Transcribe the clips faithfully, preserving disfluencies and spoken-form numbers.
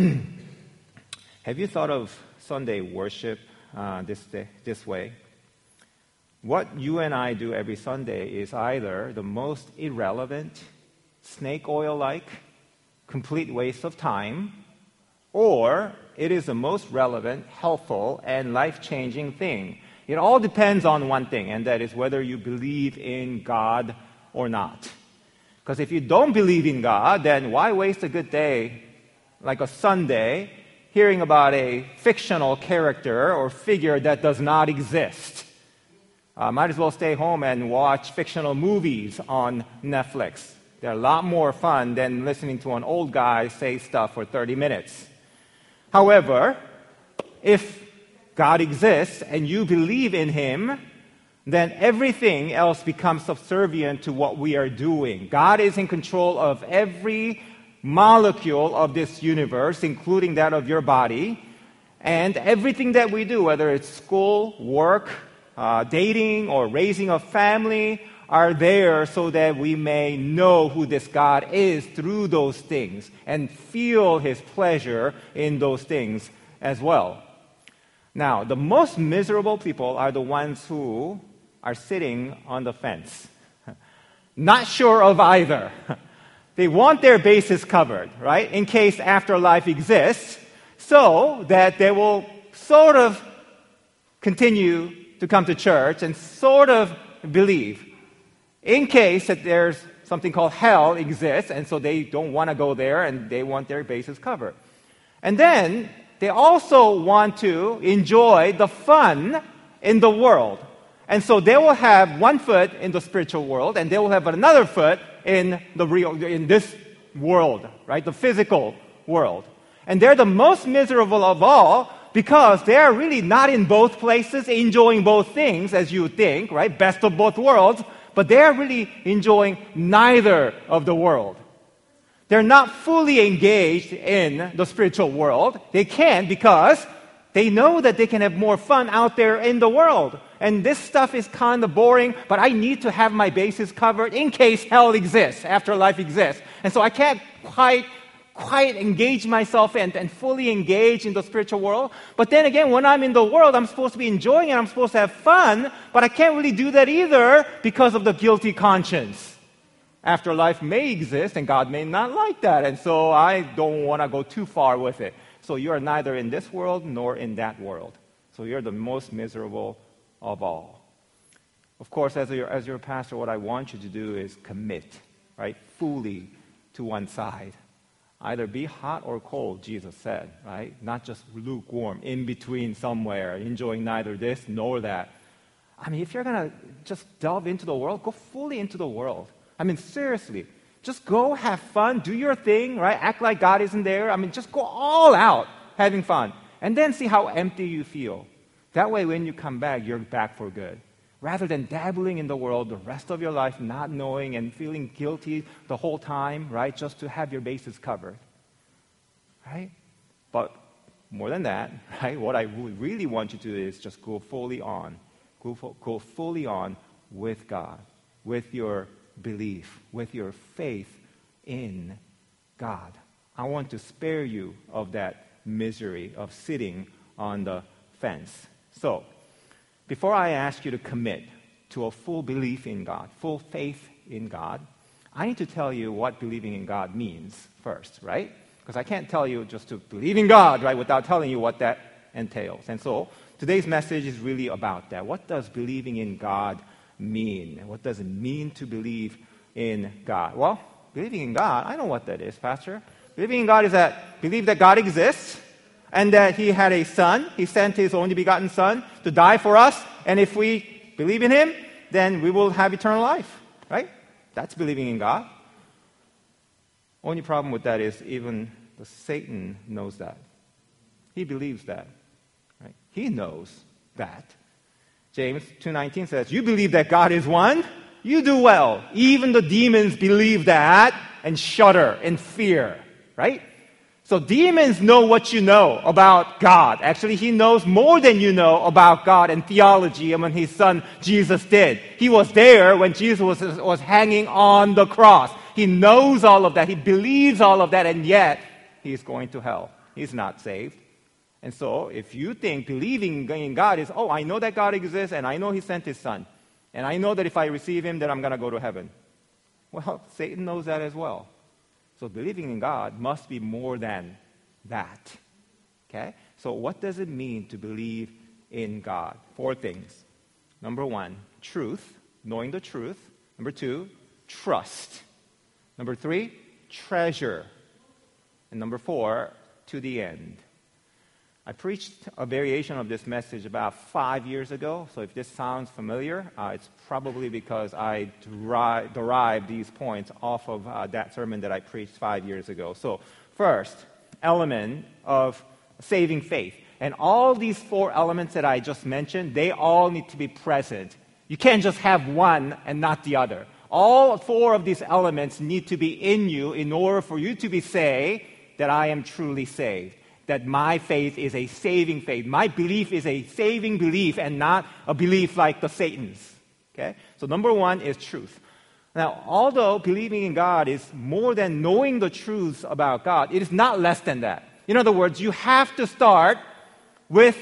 Have you thought of Sunday worship uh, this day, this way? What you and I do every Sunday is either the most irrelevant, snake oil-like, complete waste of time, or it is the most relevant, helpful, and life-changing thing. It all depends on one thing, and that is whether you believe in God or not. Because if you don't believe in God, then why waste a good day, like a Sunday, hearing about a fictional character or figure that does not exist? Uh, might as well stay home and watch fictional movies on Netflix. They're a lot more fun than listening to an old guy say stuff for thirty minutes. However, if God exists and you believe in Him, then everything else becomes subservient to what we are doing. God is in control of every molecule of this universe, including that of your body, and everything that we do, whether it's school, work, uh, dating, or raising a family, are there so that we may know who this God is through those things and feel His pleasure in those things as well. Now, the most miserable people are the ones who are sitting on the fence, not sure of either. They want their bases covered, right, in case afterlife exists, so that they will sort of continue to come to church and sort of believe, in case that there's something called hell exists, and so they don't want to go there and they want their bases covered. And then they also want to enjoy the fun in the world. And so they will have one foot in the spiritual world, and they will have another foot in the real, in this world, right? The physical world. And they're the most miserable of all because they're really not in both places, enjoying both things, as you would think, right? Best of both worlds. But they're really enjoying neither of the world. They're not fully engaged in the spiritual world. They can because they know that they can have more fun out there in the world. And this stuff is kind of boring, but I need to have my bases covered in case hell exists, afterlife exists. And so I can't quite, quite engage myself and, and fully engage in the spiritual world. But then again, when I'm in the world, I'm supposed to be enjoying it, I'm supposed to have fun, but I can't really do that either because of the guilty conscience. Afterlife may exist, and God may not like that, and so I don't want to go too far with it. So you're neither in this world nor in that world. So you're the most miserable of all. Of course, as your, as your pastor, what I want you to do is commit, right, fully to one side. Either be hot or cold, Jesus said, right? Not just lukewarm, in between somewhere, enjoying neither this nor that. I mean, if you're going to just delve into the world, go fully into the world. I mean, seriously. Just go have fun, do your thing, right? Act like God isn't there. I mean, just go all out having fun. And then see how empty you feel. That way, when you come back, you're back for good. Rather than dabbling in the world the rest of your life, not knowing and feeling guilty the whole time, right? Just to have your bases covered. Right? But more than that, right? What I really want you to do is just go fully on. Go, go fully on with God, with your belief, with your faith in God. I want to spare you of that misery of sitting on the fence. So, before I ask you to commit to a full belief in God, full faith in God, I need to tell you what believing in God means first, right? Because I can't tell you just to believe in God, right, without telling you what that entails. And so, today's message is really about that. What does believing in God mean? What does it mean to believe in God? Well, believing in God, I know what that is, Pastor. Believing in God is that believe that God exists and that He had a Son. He sent His only begotten Son to die for us. And if we believe in Him, then we will have eternal life, right? That's believing in God. Only problem with that is even the Satan knows that. He believes that, right? He knows that. James two nineteen says, you believe that God is one? You do well. Even the demons believe that and shudder in fear, right? So demons know what you know about God. Actually, He knows more than you know about God and theology and when His Son Jesus did. He was there when Jesus was, was hanging on the cross. He knows all of that. He believes all of that, and yet He is going to hell he's not saved. And so if you think believing in God is, oh, I know that God exists and I know he sent his son, and I know that if I receive him, then I'm going to go to heaven. Well, Satan knows that as well. So believing in God must be more than that. Okay? So what does it mean to believe in God? Four things. Number one, truth, knowing the truth. Number two, trust. Number three, treasure. And number four, to the end. I preached a variation of this message about five years ago, so if this sounds familiar, uh, it's probably because I deri- derived these points off of uh, that sermon that I preached five years ago. So first, element of saving faith. And all these four elements that I just mentioned, they all need to be present. You can't just have one and not the other. All four of these elements need to be in you in order for you to be say that I am truly saved. That my faith is a saving faith. My belief is a saving belief and not a belief like the Satan's. Okay? So number one is truth. Now, although believing in God is more than knowing the truths about God, it is not less than that. In other words, you have to start with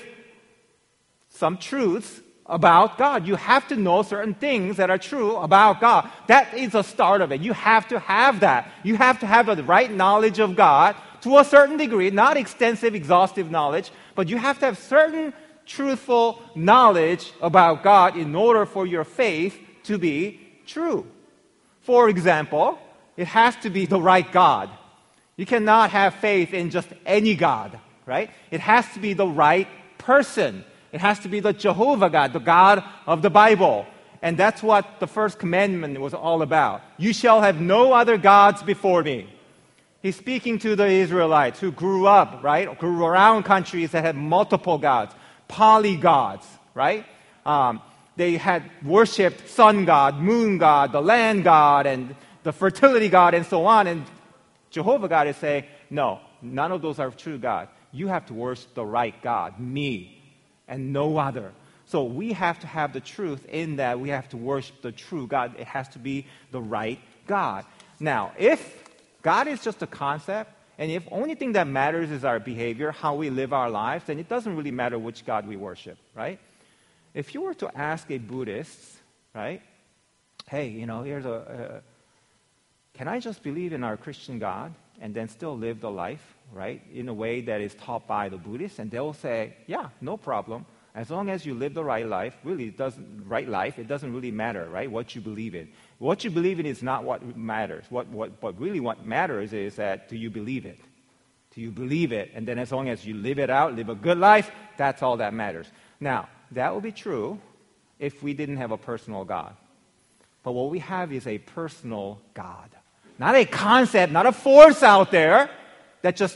some truths about God. You have to know certain things that are true about God. That is the start of it. You have to have that. You have to have the right knowledge of God to a certain degree, not extensive, exhaustive knowledge, but you have to have certain truthful knowledge about God in order for your faith to be true. For example, it has to be the right God. You cannot have faith in just any God, right? It has to be the right person. It has to be the Jehovah God, the God of the Bible. And that's what the first commandment was all about. You shall have no other gods before me. He's speaking to the Israelites who grew up, right? Grew around countries that had multiple gods, polygods, right? Um, they had worshipped sun god, moon god, the land god, and the fertility god, and so on. And Jehovah God is saying, no, none of those are true God. You have to worship the right God, me, and no other. So we have to have the truth in that we have to worship the true God. It has to be the right God. Now, if God is just a concept, and if only thing that matters is our behavior, how we live our lives, then it doesn't really matter which God we worship, right? If you were to ask a Buddhist, right, hey, you know, here's a, uh, can I just believe in our Christian God and then still live the life, right, in a way that is taught by the Buddhists? And they'll say, yeah, no problem. As long as you live the right life, really, it doesn't, right life, it doesn't really matter, right, what you believe in. What you believe in is not what matters. What, what, but really what matters is that, do you believe it? Do you believe it? And then as long as you live it out, live a good life, that's all that matters. Now, that would be true if we didn't have a personal God. But what we have is a personal God. Not a concept, not a force out there that just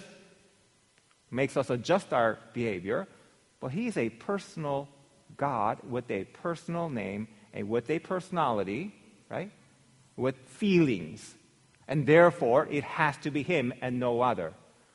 makes us adjust our behavior. But he is a personal God with a personal name and with a personality, right? With feelings. And therefore, it has to be him and no other.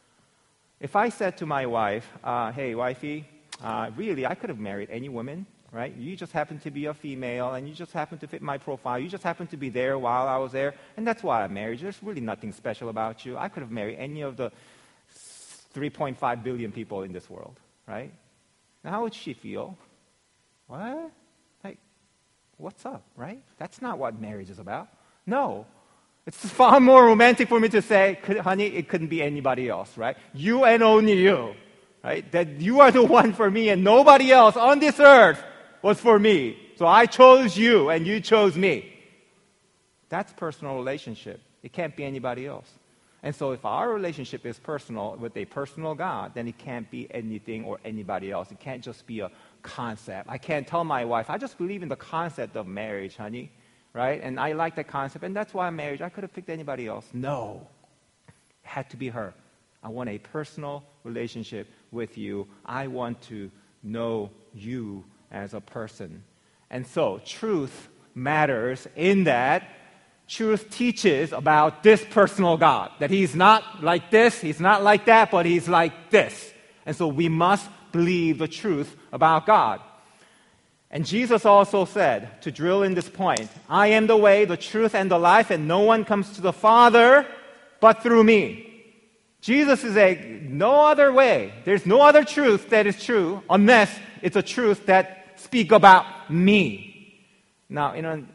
If I said to my wife, uh, hey, wifey, uh, really, I could have married any woman, right? You just happen to be a female, and you just happen to fit my profile. You just happen to be there while I was there, and that's why I married you. There's really nothing special about you. I could have married any of the three point five billion people in this world, right? Now, how would she feel? What? Like, what's up, right? That's not what marriage is about. No. It's far more romantic for me to say, honey, it couldn't be anybody else, right? You and only you, right? That you are the one for me and nobody else on this earth was for me. So I chose you and you chose me. That's personal relationship. It can't be anybody else. And so if our relationship is personal with a personal God, then it can't be anything or anybody else. It can't just be a concept. I can't tell my wife, I just believe in the concept of marriage, honey, right? And I like that concept, and that's why I'm married. I could have picked anybody else. No. It had to be her. I want a personal relationship with you. I want to know you as a person. And so truth matters in that truth teaches about this personal God, that he's not like this, he's not like that, but he's like this. And so we must believe the truth about God. And Jesus also said, to drill in this point, I am the way, the truth, and the life, and no one comes to the Father but through me. Jesus is saying, no other way. There's no other truth that is true unless it's a truth that speaks about me. Now, in a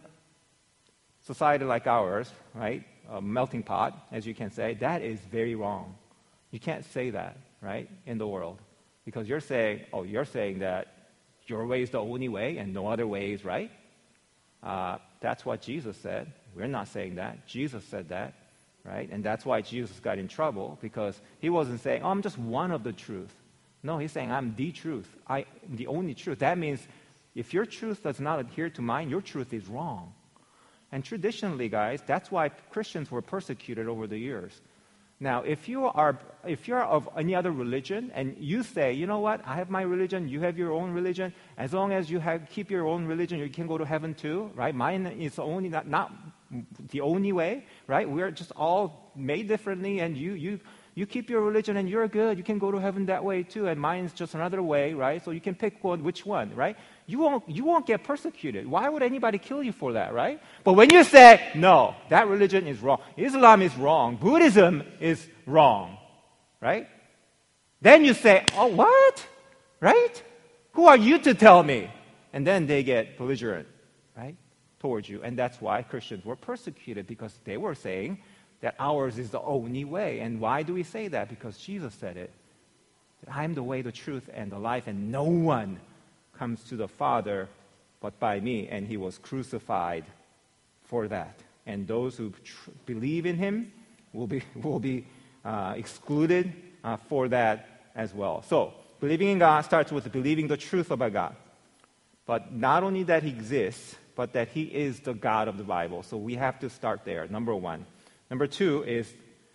society like ours, right, a melting pot, as you can say, that is very wrong. You can't say that, right, in the world. Because you're saying, oh, you're saying that your way is the only way and no other way is right. Uh, that's what Jesus said. We're not saying that. Jesus said that, right? And that's why Jesus got in trouble, because he wasn't saying, oh, I'm just one of the truth. No, he's saying, I'm the truth. I, the only truth. That means if your truth does not adhere to mine, your truth is wrong. And traditionally, guys, that's why Christians were persecuted over the years. Now, if you are if you're of any other religion and you say, you know what, I have my religion, you have your own religion, as long as you have keep your own religion, you can go to heaven too, right? Mine is only not, not the only way, right? We're just all made differently, and you you you keep your religion and you're good. You can go to heaven that way too, and mine's just another way, right? So you can pick one, which one, right? You won't you won't get persecuted. Why would anybody kill you for that, right? But when you say, no, that religion is wrong, Islam is wrong, Buddhism is wrong, right? Then you say, oh, what? Right? Who are you to tell me? And then they get belligerent, right, towards you. And that's why Christians were persecuted, because they were saying that ours is the only way. And why do we say that? Because Jesus said it. I am the way, the truth, and the life, and no one comes to the Father but by me. And he was crucified for that. And those who tr- believe in him will be will be uh, excluded uh, for that as well. So, believing in God starts with believing the truth about God. But not only that he exists, but that he is the God of the Bible. So we have to start there, number one. Number two is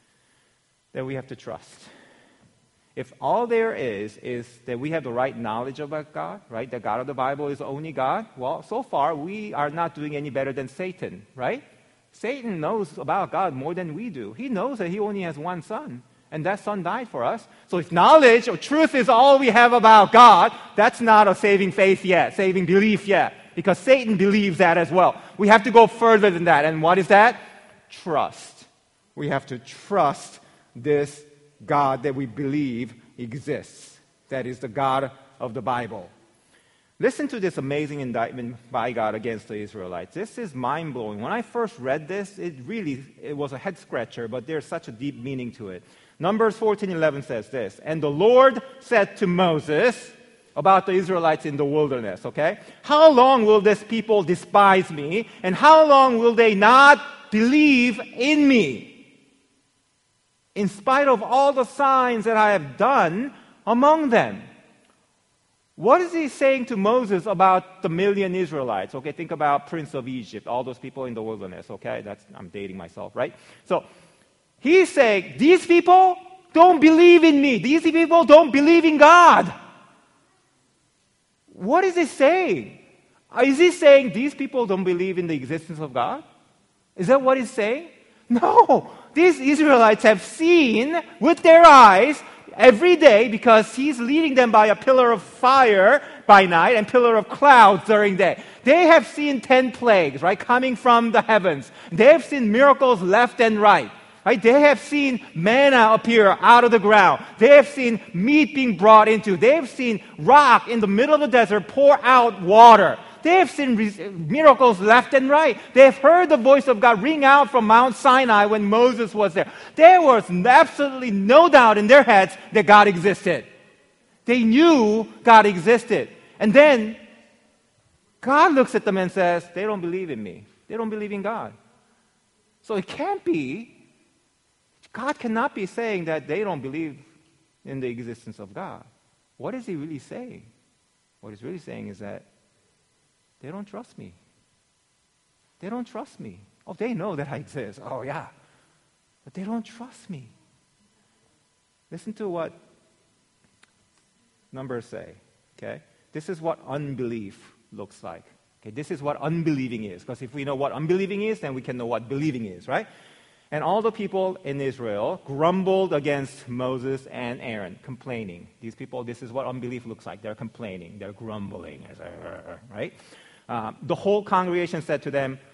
that we have to trust. If all there is is that we have the right knowledge about God, right, the God of the Bible is the only God, well, so far we are not doing any better than Satan, right? Satan knows about God more than we do. He knows that he only has one son, and that son died for us. So if knowledge or truth is all we have about God, that's not a saving faith yet, saving belief yet, because Satan believes that as well. We have to go further than that. And what is that? Trust. We have to trust this God that we believe exists. That is the God of the Bible. Listen to this amazing indictment by God against the Israelites. This is mind-blowing. When I first read this, it really it was a head-scratcher, but there's such a deep meaning to it. Numbers fourteen eleven says this, and the Lord said to Moses about the Israelites in the wilderness, okay? How long will this people despise me, and how long will they not believe in me? In spite of all the signs that I have done among them. What is he saying to Moses about the million Israelites? Okay, think about Prince of Egypt, all those people in the wilderness, okay? That's I'm dating myself, right? So, he's saying, these people don't believe in me. These people don't believe in God. What is he saying? Is he saying these people don't believe in the existence of God? Is that what he's saying? No. These Israelites have seen with their eyes every day, because he's leading them by a pillar of fire by night and pillar of clouds during day. They have seen ten plagues, right, coming from the heavens. They have seen miracles left and right. Right? They have seen manna appear out of the ground. They have seen meat being brought into. They have seen rock in the middle of the desert pour out water. They have seen re- miracles left and right. They have heard the voice of God ring out from Mount Sinai when Moses was there. There was absolutely no doubt in their heads that God existed. They knew God existed. And then God looks at them and says, they don't believe in me. They don't believe in God. So it can't be, God cannot be saying that they don't believe in the existence of God. What is he really saying? What he's really saying is that they don't trust me. They don't trust me. Oh, they know that I exist. Oh, yeah. But they don't trust me. Listen to what Numbers say, okay? This is what unbelief looks like. Okay, this is what unbelieving is. Because if we know what unbelieving is, then we can know what believing is, right? And all the people in Israel grumbled against Moses and Aaron, complaining. These people, this is what unbelief looks like. They're complaining. They're grumbling, right? Uh, the whole congregation said to them,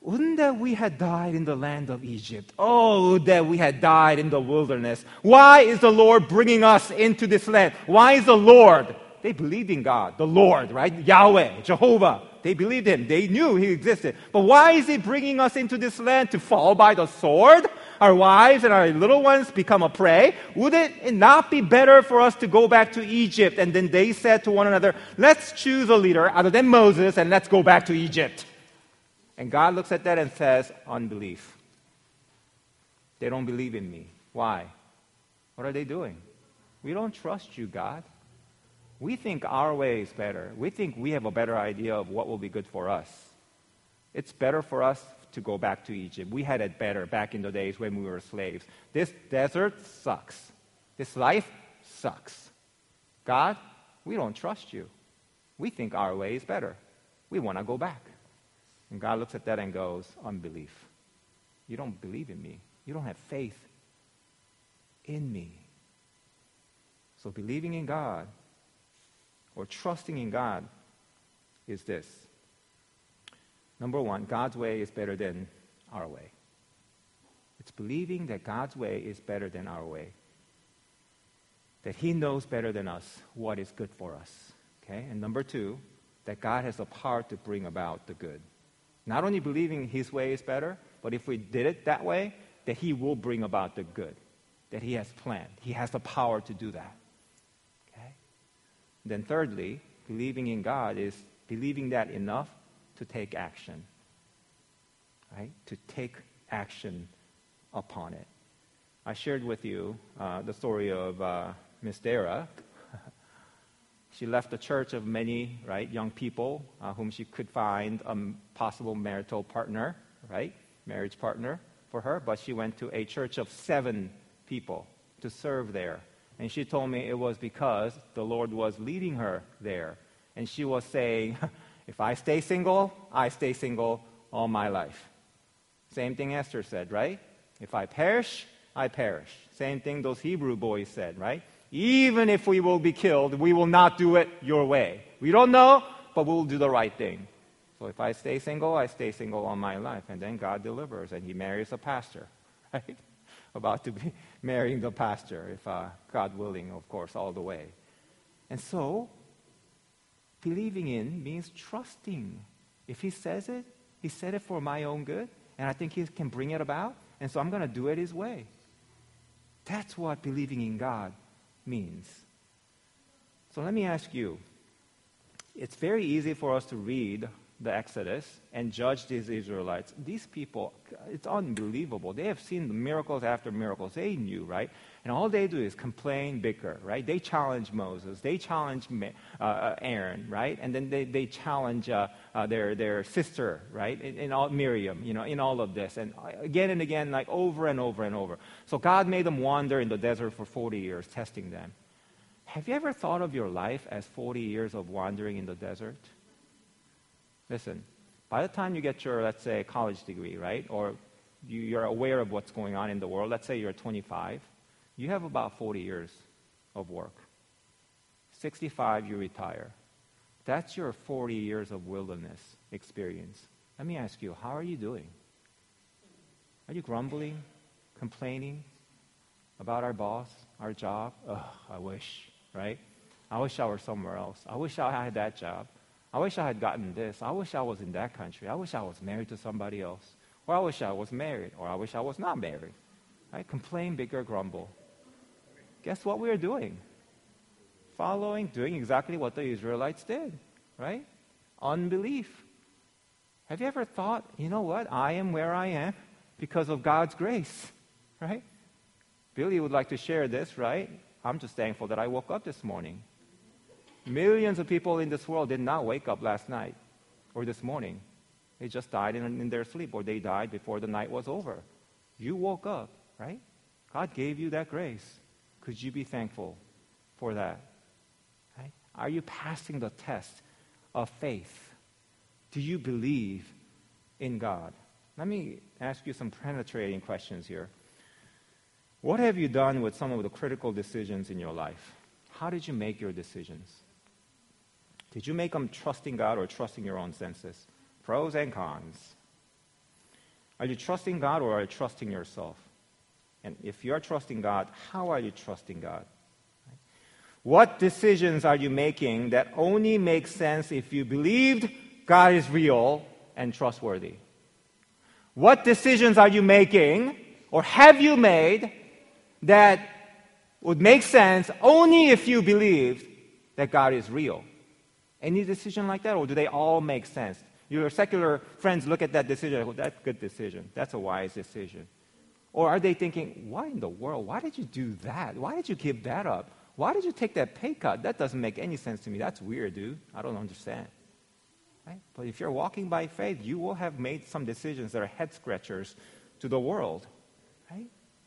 wouldn't that we had died in the land of Egypt? Oh, that we had died in the wilderness. Why is the Lord bringing us into this land? Why is the Lord? They believed in God, the Lord, right? Yahweh, Jehovah. They believed him. They knew he existed. But why is he bringing us into this land to fall by the sword? Our wives and our little ones become a prey. Would it not be better for us to go back to Egypt? And then they said to one another, let's choose a leader other than Moses and let's go back to Egypt. And God looks at that and says, unbelief. They don't believe in me. Why? What are they doing? We don't trust you, God. We think our way is better. We think we have a better idea of what will be good for us. It's better for us to go back to Egypt. We had it better back in the days when we were slaves. This desert sucks. This life sucks. God, we don't trust you. We think our way is better. We want to go back. And God looks at that and goes, unbelief. You don't believe in me. You don't have faith in me. So believing in God or trusting in God is this. Number one, God's way is better than our way. It's believing that God's way is better than our way. That he knows better than us what is good for us. Okay? And number two, that God has the power to bring about the good. Not only believing his way is better, but if we did it that way, that he will bring about the good that he has planned. He has the power to do that. Okay? Then thirdly, believing in God is believing that enough to take action. Right? To take action upon it. I shared with you uh, the story of uh, Miss Dara. She left the church of many, right, young people uh, whom she could find a possible marital partner, right, marriage partner for her, but she went to a church of seven people to serve there. And she told me it was because the Lord was leading her there. And she was saying, if I stay single, I stay single all my life. Same thing Esther said, right? If I perish, I perish. Same thing those Hebrew boys said, right? Even if we will be killed, we will not do it your way. We don't know, but we'll do the right thing. So if I stay single, I stay single all my life. And then God delivers, and he marries a pastor, right? About to be marrying the pastor, if uh, God willing, of course, all the way. And so, believing in means trusting. If he says it, he said it for my own good, and I think he can bring it about, and so I'm going to do it his way. That's what believing in God means. So let me ask you, it's very easy for us to read the Exodus and judge these Israelites. These people, it's unbelievable. They have seen miracles after miracles. They knew, right? And all they do is complain, bicker, right? They challenge Moses. They challenge uh, Aaron, right? And then they, they challenge uh, uh, their, their sister, right? In, in all, Miriam, you know, in all of this. And again and again, like over and over and over. So God made them wander in the desert for forty years, testing them. Have you ever thought of your life as forty years of wandering in the desert? Listen, by the time you get your, let's say, college degree, right, or you, you're aware of what's going on in the world, let's say you're twenty-five, you have about forty years of work. sixty-five, you retire. That's your forty years of wilderness experience. Let me ask you, how are you doing? Are you grumbling, complaining about our boss, our job? Ugh, I wish, right? I wish I were somewhere else. I wish I had that job. I wish I had gotten this. I wish I was in that country. I wish I was married to somebody else. Or I wish I was married. Or I wish I was not married. Right? Complain, bicker, grumble. Guess what we're doing? Following, doing exactly what the Israelites did. Right? Unbelief. Have you ever thought, you know what? I am where I am because of God's grace. Right? Billy would like to share this, right? I'm just thankful that I woke up this morning. Millions of people in this world did not wake up last night or this morning. They just died in, in their sleep, or they died before the night was over. You woke up, right? God gave you that grace. Could you be thankful for that? Right? Are you passing the test of faith? Do you believe in God? Let me ask you some penetrating questions here. What have you done with some of the critical decisions in your life? How did you make your decisions? Did you make them trusting God or trusting your own senses? Pros and cons. Are you trusting God or are you trusting yourself? And if you are trusting God, how are you trusting God? What decisions are you making that only make sense if you believed God is real and trustworthy? What decisions are you making or have you made that would make sense only if you believed that God is real? Any decision like that, or do they all make sense? Your secular friends look at that decision, oh, that's a good decision. That's a wise decision. Or are they thinking, why in the world? Why did you do that? Why did you give that up? Why did you take that pay cut? That doesn't make any sense to me. That's weird, dude. I don't understand. Right? But if you're walking by faith, you will have made some decisions that are head scratchers to the world. Right?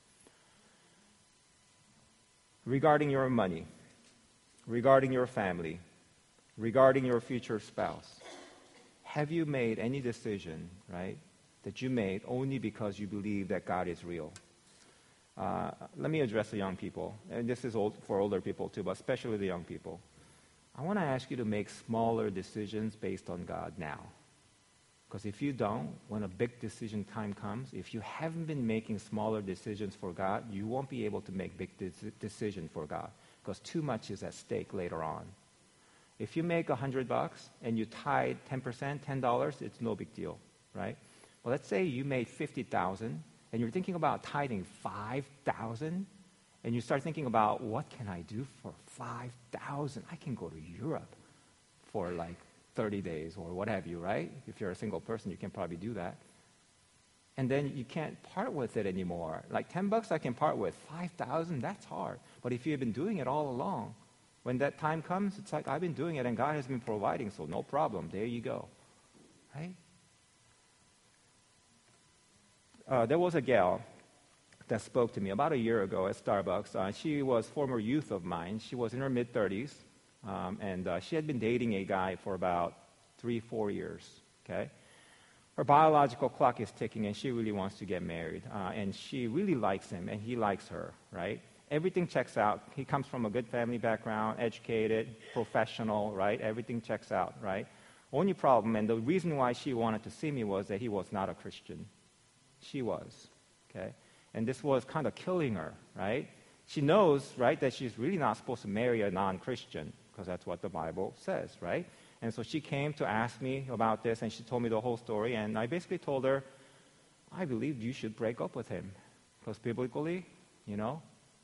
Regarding your money, regarding your family, regarding your future spouse, have you made any decision, right, that you made only because you believe that God is real? Uh, let me address the young people, and this is old, for older people too, but especially the young people. I want to ask you to make smaller decisions based on God now. Because if you don't, when a big decision time comes, if you haven't been making smaller decisions for God, you won't be able to make big de- decisions for God, because too much is at stake later on. If you make a hundred bucks and you tithe ten percent, ten dollars, it's no big deal, right? Well, let's say you made fifty thousand and you're thinking about tithing five thousand, and you start thinking about, what can I do for five thousand? I can go to Europe for like thirty days or what have you, right? If you're a single person, you can probably do that. And then you can't part with it anymore. Like ten bucks I can part with. five thousand, that's hard. But if you've been doing it all along, when that time comes, it's like, I've been doing it and God has been providing, so no problem. There you go. Right? Uh, there was a gal that spoke to me about a year ago at Starbucks. Uh, she was former youth of mine. She was in her mid-thirties, um, and uh, she had been dating a guy for about three, four years. Okay, her biological clock is ticking, and she really wants to get married. Uh, and she really likes him, and he likes her. Right? Everything checks out. He comes from a good family background, educated, professional. Right? Everything checks out. Right? Only problem, and the reason why she wanted to see me was that he was not a Christian. She was. Okay. And this was kind of killing her, right? She knows, right, that she's really not supposed to marry a non-Christian, because that's what the Bible says, right? And so she came to ask me about this, and she told me the whole story, and I basically told her, I believe you should break up with him, because biblically, you know,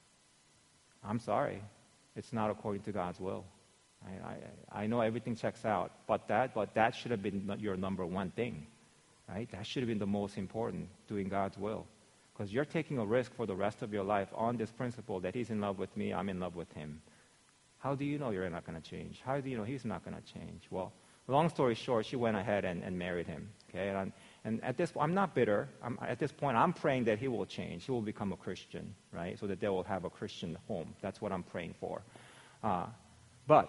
I'm sorry, it's not according to God's will. I, I, I know everything checks out, but that, but that should have been your number one thing, right? That should have been the most important, doing God's will. Because you're taking a risk for the rest of your life on this principle that he's in love with me, I'm in love with him. How do you know you're not going to change? How do you know he's not going to change? Well, long story short, she went ahead and, and married him. Okay, and, and at this, I'm not bitter. I'm, at this point, I'm praying that he will change. He will become a Christian, right? So that they will have a Christian home. That's what I'm praying for. Uh, but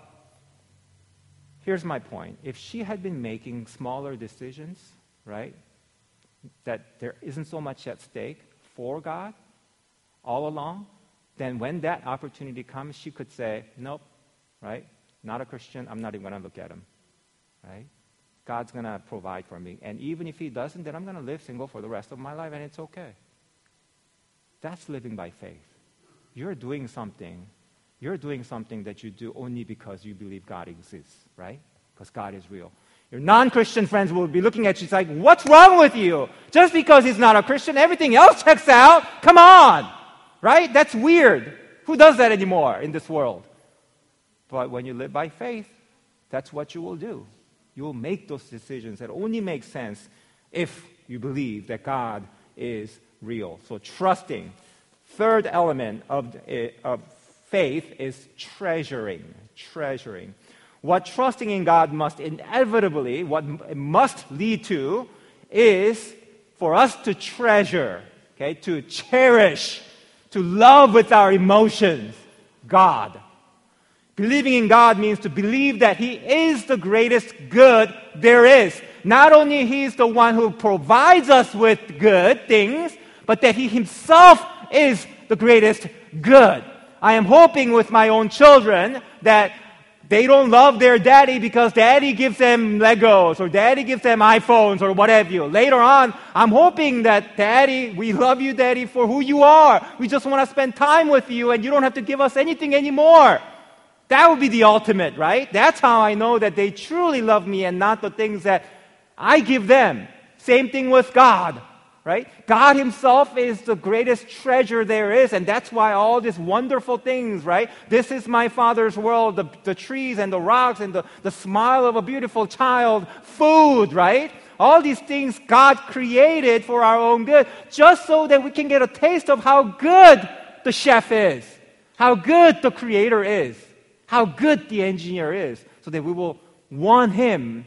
here's my point. If she had been making smaller decisions, right, that there isn't so much at stake for God all along, then when that opportunity comes, she could say, nope, right? Not a Christian, I'm not even going to look at him, right? God's going to provide for me. And even if he doesn't, then I'm going to live single for the rest of my life, and it's okay. That's living by faith. You're doing something. You're doing something that you do only because you believe God exists, right? Because God is real. Your non-Christian friends will be looking at you like, what's wrong with you? Just because he's not a Christian, everything else checks out? Come on! Right? That's weird. Who does that anymore in this world? But when you live by faith, that's what you will do. You will make those decisions that only make sense if you believe that God is real. So trusting. Third element of, of faith is treasuring. Treasuring. What trusting in God must inevitably, what it must lead to, is for us to treasure, okay, to cherish, to love with our emotions, God. Believing in God means to believe that He is the greatest good there is. Not only He is the one who provides us with good things, but that He Himself is the greatest good. I am hoping with my own children that They don't love their daddy because daddy gives them Legos or daddy gives them iPhones or whatever. Later on, I'm hoping that daddy, we love you, daddy, for who you are. We just want to spend time with you and you don't have to give us anything anymore. That would be the ultimate, right? That's how I know that they truly love me and not the things that I give them. Same thing with God, right? God Himself is the greatest treasure there is, and that's why all these wonderful things, right? This is my Father's world, the, the trees and the rocks and the, the smile of a beautiful child, food, right? All these things God created for our own good, just so that we can get a taste of how good the chef is, how good the creator is, how good the engineer is, so that we will want Him,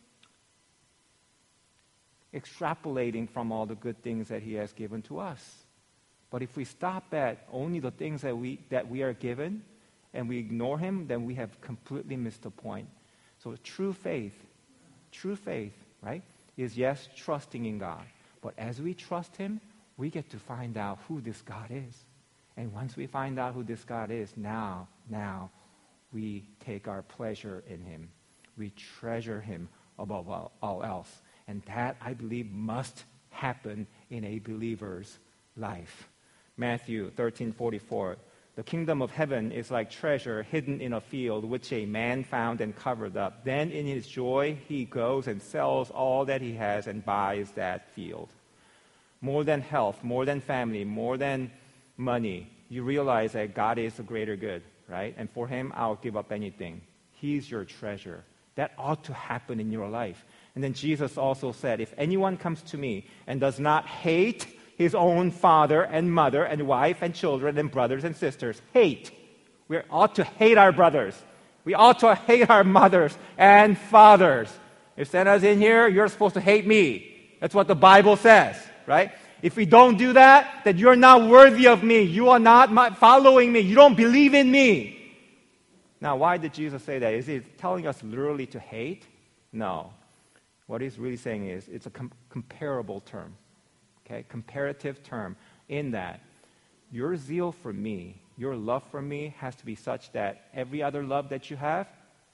extrapolating from all the good things that He has given to us. But if we stop at only the things that we that we are given and we ignore Him, then we have completely missed the point. So true faith, true faith, right, is yes, trusting in God. But as we trust Him, we get to find out who this God is. And once we find out who this God is, now, now, we take our pleasure in Him. We treasure Him above all, all else. And that, I believe, must happen in a believer's life. Matthew thirteen forty-four. The kingdom of heaven is like treasure hidden in a field, which a man found and covered up. Then in his joy, he goes and sells all that he has and buys that field. More than health, more than family, more than money, you realize that God is the greater good, right? And for Him, I'll give up anything. He's your treasure. That ought to happen in your life. And then Jesus also said, if anyone comes to me and does not hate his own father and mother and wife and children and brothers and sisters, hate. We ought to hate our brothers. We ought to hate our mothers and fathers. If Santa's in here, you're supposed to hate me. That's what the Bible says, right? If we don't do that, then you're not worthy of me. You are not my, following me. You don't believe in me. Now, why did Jesus say that? Is He telling us literally to hate? No. What He's really saying is it's a com- comparable term, okay? Comparative term in that your zeal for me, your love for me has to be such that every other love that you have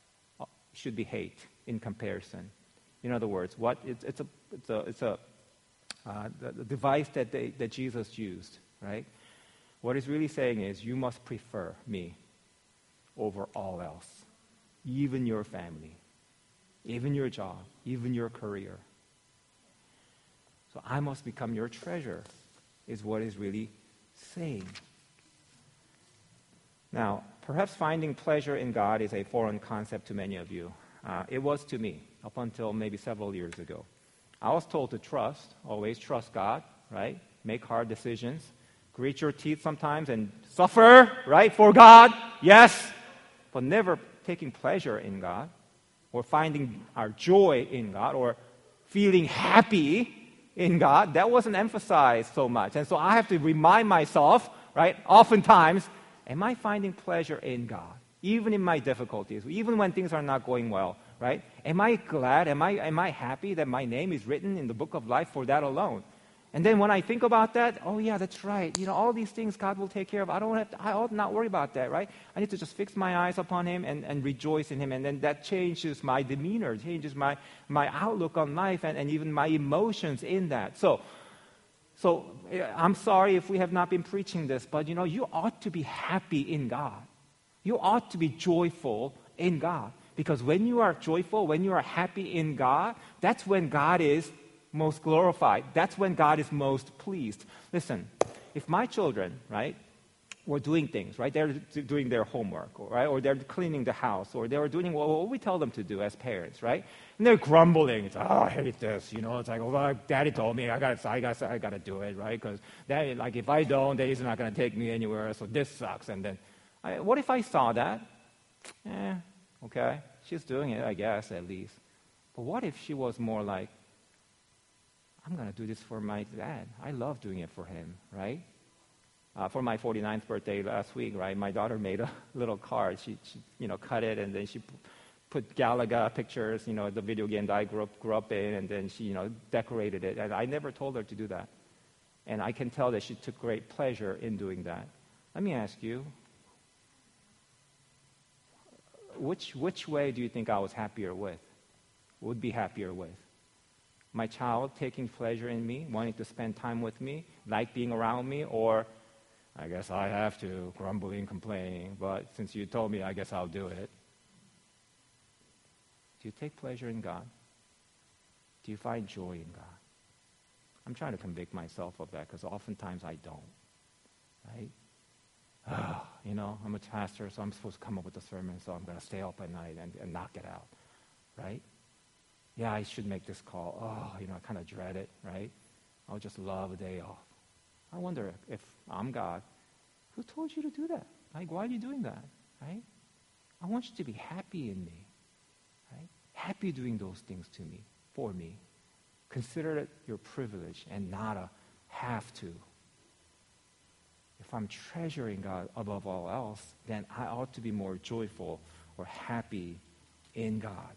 should be hate in comparison. In other words, what it's, it's a it's a it's a uh, the, the device that they, that Jesus used, right? What He's really saying is you must prefer me over all else, even your family, even your job, even your career. So I must become your treasure, is what He's really saying. Now, perhaps finding pleasure in God is a foreign concept to many of you. Uh, it was to me up until maybe several years ago. I was told to trust, always trust God, right? Make hard decisions, grit your teeth sometimes and suffer, right, for God, yes, but never taking pleasure in God, or finding our joy in God, or feeling happy in God. That wasn't emphasized so much. And so I have to remind myself, right, oftentimes, am I finding pleasure in God? Even in my difficulties, even when things are not going well, right? Am I glad, am I, am I happy that my name is written in the book of life for that alone? And then when I think about that, oh yeah, that's right. You know, all these things God will take care of. I don't have to, I ought not worry about that, right? I need to just fix my eyes upon Him and, and rejoice in Him. And then that changes my demeanor, changes my, my outlook on life and, and even my emotions in that. So, so I'm sorry if we have not been preaching this, but you know, you ought to be happy in God. You ought to be joyful in God. Because when you are joyful, when you are happy in God, that's when God is most glorified. That's when God is most pleased. Listen, if my children, right, were doing things, right, they're doing their homework, right, or they're cleaning the house, or they're doing what we tell them to do as parents, right, and they're grumbling. It's like, oh, I hate this, you know. It's like, oh, well, Daddy told me I got, I got, I got to do it, right? Because Daddy, like, if I don't, then he's not going to take me anywhere. So this sucks. And then, I, what if I saw that? Eh, okay, she's doing it, I guess, at least. But what if she was more like, I'm going to do this for my dad. I love doing it for him, right? Uh, for my forty-ninth birthday last week, right, my daughter made a little card. She, she you know, cut it, and then she p- put Galaga pictures, you know, the video game that I grew up, grew up in, and then she, you know, decorated it. And I never told her to do that. And I can tell that she took great pleasure in doing that. Let me ask you, which, which way do you think I was happier with? Would be happier with? My child taking pleasure in me, wanting to spend time with me, like being around me, or I guess I have to, grumbling, complaining, but since you told me, I guess I'll do it. Do you take pleasure in God? Do you find joy in God? I'm trying to convict myself of that because oftentimes I don't, right? Oh, you know, I'm a pastor, so I'm supposed to come up with a sermon, so I'm going to stay up at night and, and knock it out, right? Yeah, I should make this call. Oh, you know, I kind of dread it, right? I'll just love a day off. I wonder if I'm God, who told you to do that? Like, why are you doing that, right? I want you to be happy in me, right? Happy doing those things to me, for me. Consider it your privilege and not a have to. If I'm treasuring God above all else, then I ought to be more joyful or happy in God.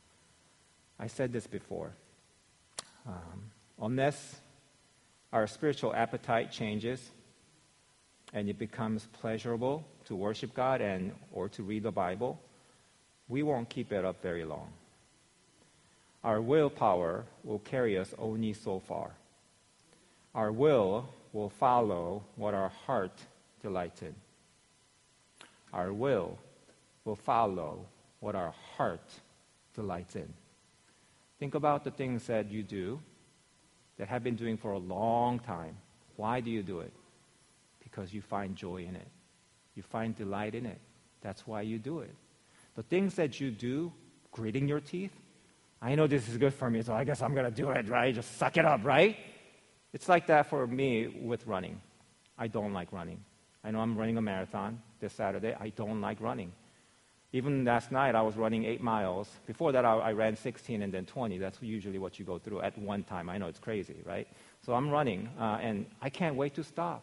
I said this before. Um, unless our spiritual appetite changes and it becomes pleasurable to worship God and or to read the Bible, we won't keep it up very long. Our willpower will carry us only so far. Our will will follow what our heart delights in. Our will will follow what our heart delights in. Think about the things that you do that have been doing for a long time. Why do you do it? Because you find joy in it. You find delight in it. That's why you do it. The things that you do, gritting your teeth, I know this is good for me, so I guess I'm going to do it, right? Just suck it up, right? It's like that for me with running. I don't like running. I know I'm running a marathon this Saturday. I don't like running. Even last night, I was running eight miles. Before that, I, I ran sixteen and then twenty. That's usually what you go through at one time. I know it's crazy, right? So I'm running, uh, and I can't wait to stop.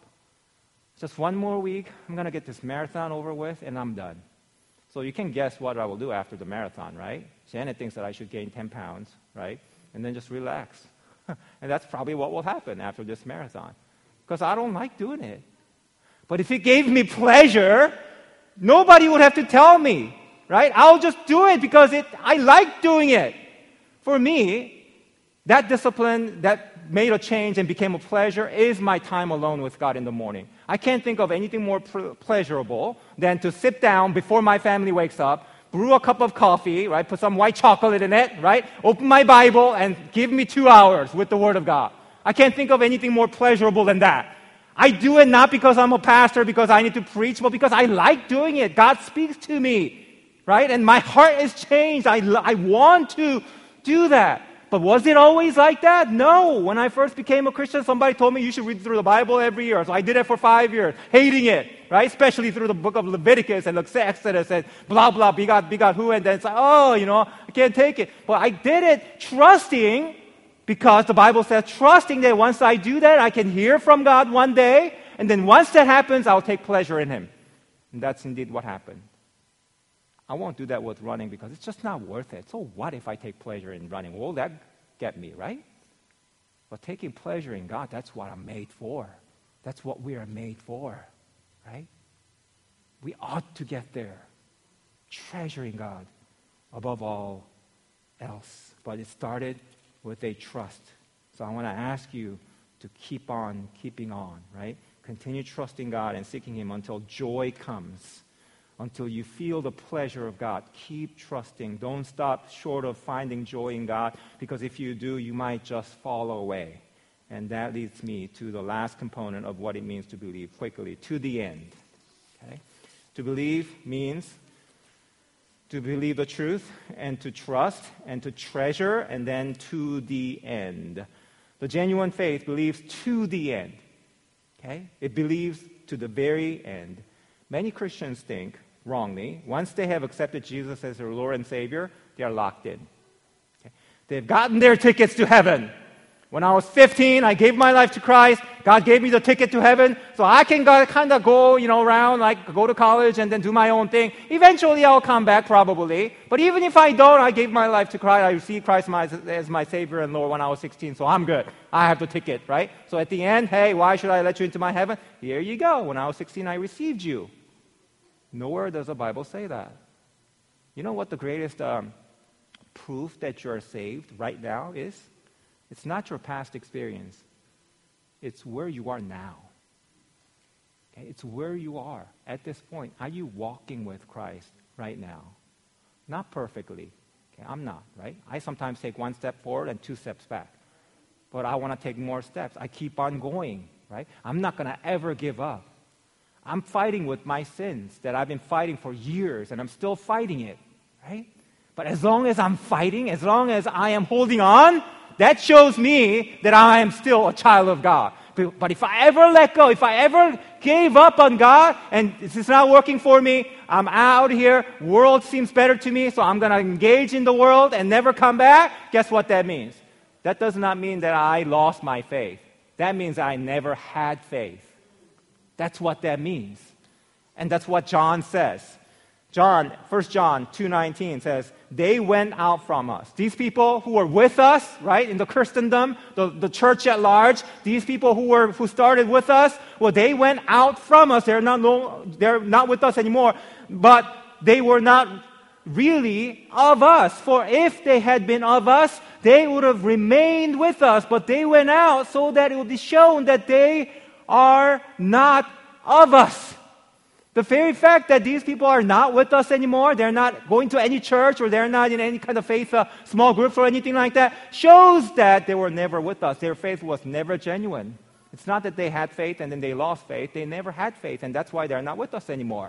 Just one more week, I'm going to get this marathon over with, and I'm done. So you can guess what I will do after the marathon, right? Janet thinks that I should gain ten pounds, right? And then just relax. And that's probably what will happen after this marathon. Because I don't like doing it. But if it gave me pleasure, nobody would have to tell me, right? I'll just do it because it, I like doing it. For me, that discipline that made a change and became a pleasure is my time alone with God in the morning. I can't think of anything more pr- pleasurable than to sit down before my family wakes up, brew a cup of coffee, right? Put some white chocolate in it, right? Open my Bible and give me two hours with the Word of God. I can't think of anything more pleasurable than that. I do it not because I'm a pastor, because I need to preach, but because I like doing it. God speaks to me, right? And my heart is changed. I, I want to do that. But was it always like that? No. When I first became a Christian, somebody told me you should read through the Bible every year. So I did it for five years, hating it, right? Especially through the book of Leviticus and Exodus and blah, blah, begot, begot who. And then it's like, oh, you know, I can't take it. But I did it trusting, because the Bible says, trusting that once I do that, I can hear from God one day. And then once that happens, I'll take pleasure in Him. And that's indeed what happened. I won't do that with running because it's just not worth it. So what if I take pleasure in running? Will that get me, right? But taking pleasure in God, that's what I'm made for. That's what we are made for, right? We ought to get there, treasuring God above all else. But it started with a trust. So I want to ask you to keep on keeping on, right? Continue trusting God and seeking Him until joy comes. Until you feel the pleasure of God. Keep trusting. Don't stop short of finding joy in God, because if you do, you might just fall away. And that leads me to the last component of what it means to believe, quickly, to the end. Okay? To believe means to believe the truth and to trust and to treasure and then to the end. The genuine faith believes to the end. Okay? It believes to the very end. Many Christians think, wrongly, once they have accepted Jesus as their Lord and Savior, they are locked in. Okay? They've gotten their tickets to heaven. When I was fifteen, I gave my life to Christ. God gave me the ticket to heaven, so I can kind of go, you know, around, like go to college and then do my own thing. Eventually, I'll come back, probably. But even if I don't, I gave my life to Christ. I received Christ my, as my Savior and Lord when I was sixteen, so I'm good. I have the ticket, right? So at the end, hey, why should I let you into my heaven? Here you go. When I was sixteen, I received you. Nowhere does the Bible say that. You know what the greatest um, proof that you're saved right now is? It's not your past experience. It's where you are now. Okay? It's where you are at this point. Are you walking with Christ right now? Not perfectly. Okay? I'm not, right? I sometimes take one step forward and two steps back. But I want to take more steps. I keep on going, right? I'm not going to ever give up. I'm fighting with my sins that I've been fighting for years, and I'm still fighting it, right? But as long as I'm fighting, as long as I am holding on, that shows me that I am still a child of God. But, but if I ever let go, if I ever gave up on God, and this is not working for me, I'm out here, world seems better to me, so I'm going to engage in the world and never come back, guess what that means? That does not mean that I lost my faith. That means I never had faith. That's what that means. And that's what John says. John, First John two nineteen says, they went out from us. These people who were with us, right, in the Christendom, the, the church at large, these people who were who started with us, well, they went out from us. They're not, no, they're not with us anymore. But they were not really of us. For if they had been of us, they would have remained with us. But they went out so that it would be shown that they are not of us. The very fact that these people are not with us anymore, they're not going to any church or they're not in any kind of faith, uh, small groups or anything like that, shows that they were never with us. Their faith was never genuine. It's not that they had faith and then they lost faith. They never had faith, and that's why they're not with us anymore.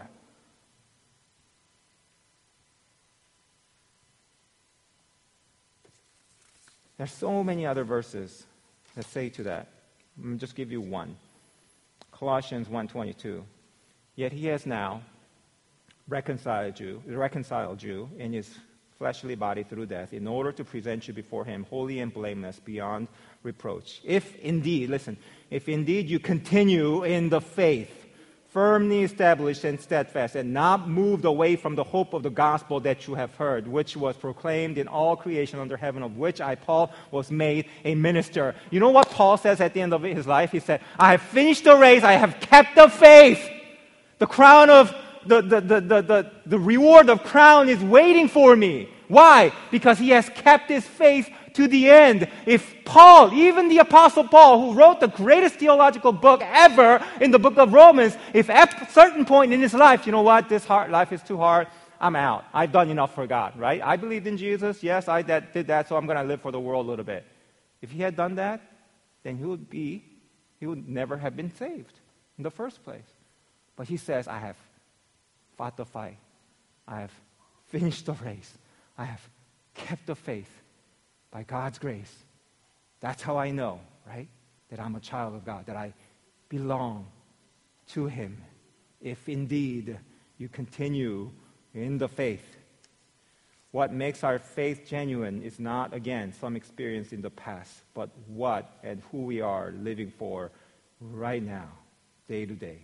There's so many other verses that say to that. Let me just give you one. Colossians one twenty-two. Yet he has now reconciled you, reconciled you in his fleshly body through death in order to present you before him holy and blameless beyond reproach. If indeed, listen, if indeed you continue in the faith, firmly established and steadfast, and not moved away from the hope of the gospel that you have heard, which was proclaimed in all creation under heaven, of which I, Paul, was made a minister. You know what Paul says at the end of his life? He said, I have finished the race, I have kept the faith. The crown of, the, the, the, the, the, the reward of crown is waiting for me. Why? Because he has kept his faith to the end. If Paul, even the Apostle Paul, who wrote the greatest theological book ever in the book of Romans, if at a certain point in his life, you know what, this hard, life is too hard, I'm out. I've done enough for God, right? I believed in Jesus. Yes, I that, did that, so I'm going to live for the world a little bit. If he had done that, then he would be, he would never have been saved in the first place. But he says, I have fought the fight. I have finished the race. I have kept the faith by God's grace. That's how I know, right, that I'm a child of God, that I belong to him. If indeed you continue in the faith. What makes our faith genuine is not, again, some experience in the past, but what and who we are living for right now, day to day.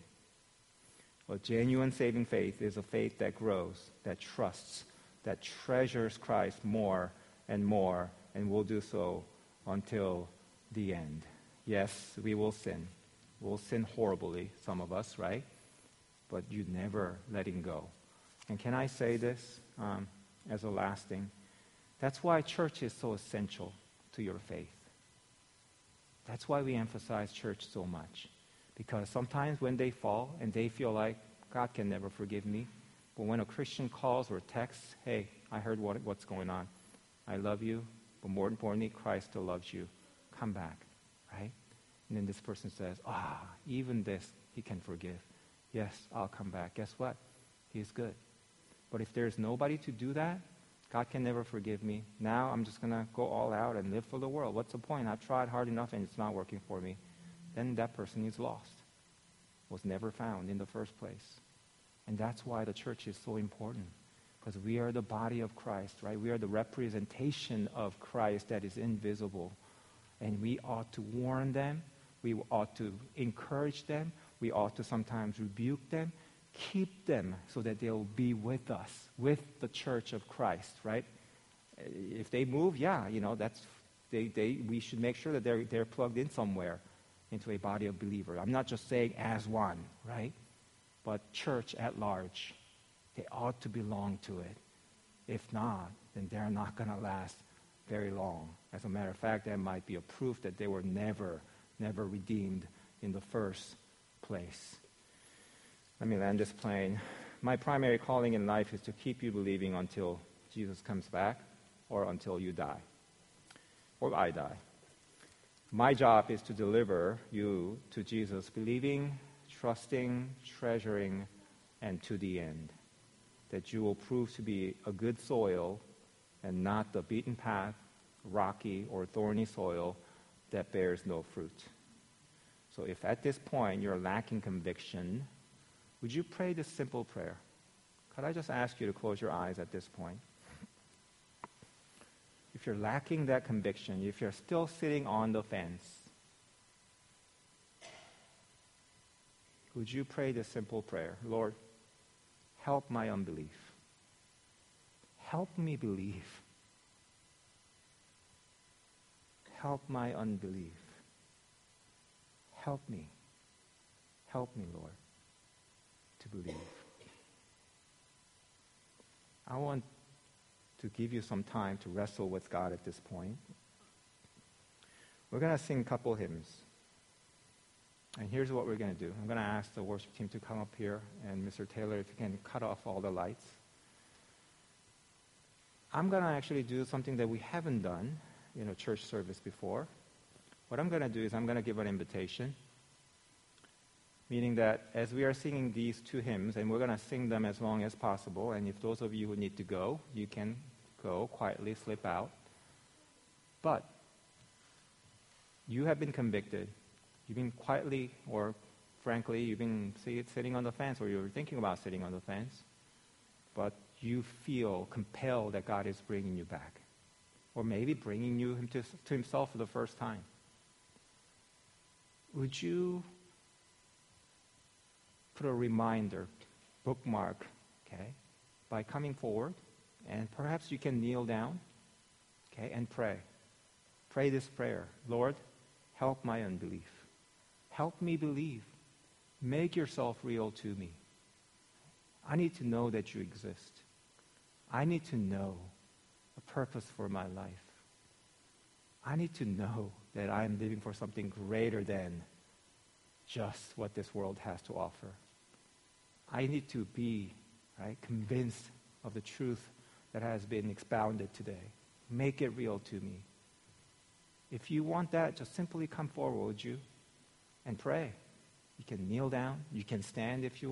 A genuine saving faith is a faith that grows, that trusts, that treasures Christ more and more, and will do so until the end. Yes, we will sin. We'll sin horribly, some of us, right? But you never letting go. And can I say this um, as a last thing? That's why church is so essential to your faith. That's why we emphasize church so much. Because sometimes when they fall and they feel like God can never forgive me, but when a Christian calls or texts, hey, I heard what, what's going on. I love you, but more importantly, Christ still loves you. Come back, right? And then this person says, ah, even this, he can forgive. Yes, I'll come back. Guess what? He's good. But if there's nobody to do that, God can never forgive me. Now I'm just going to go all out and live for the world. What's the point? I've tried hard enough and it's not working for me. Then that person is lost, was never found in the first place. And that's why the church is so important, because we are the body of Christ, right? We are the representation of Christ that is invisible. And we ought to warn them. We ought to encourage them. We ought to sometimes rebuke them, keep them so that they'll be with us, with the church of Christ, right? If they move, yeah, you know, that's they, they we should make sure that they're they're plugged in somewhere into a body of believers. I'm not just saying as one, right? But church at large, they ought to belong to it. If not, then they're not going to last very long. As a matter of fact, that might be a proof that they were never, never redeemed in the first place. Let me land this plane. My primary calling in life is to keep you believing until Jesus comes back or until you die, or I die. My job is to deliver you to Jesus, believing, trusting, treasuring, and to the end, that you will prove to be a good soil and not the beaten path, rocky or thorny soil that bears no fruit. So if at this point you're lacking conviction, would you pray this simple prayer? Could I just ask you to close your eyes at this point? If you're lacking that conviction, if you're still sitting on the fence, would you pray this simple prayer? Lord, help my unbelief. Help me believe. Help my unbelief. Help me. Help me, Lord, to believe. I want to give you some time to wrestle with God at this point. We're going to sing a couple hymns. And here's what we're going to do. I'm going to ask the worship team to come up here, and Mister Taylor, if you can cut off all the lights. I'm going to actually do something that we haven't done in a church service before. What I'm going to do is I'm going to give an invitation, meaning that as we are singing these two hymns, and we're going to sing them as long as possible, and if those of you who need to go, you can go quietly, slip out. But you have been convicted. You've been quietly, or frankly, you've been sitting on the fence, or you're thinking about sitting on the fence, but you feel compelled that God is bringing you back, or maybe bringing you to, to himself for the first time. Would you put a reminder, bookmark, okay, by coming forward, and perhaps you can kneel down, okay, and pray. Pray this prayer. Lord, help my unbelief. Help me believe. Make yourself real to me. I need to know that you exist. I need to know a purpose for my life. I need to know that I am living for something greater than just what this world has to offer. I need to be, right, convinced of the truth that has been expounded today. Make it real to me. If you want that, just simply come forward, would you? And pray. You can kneel down. You can stand if you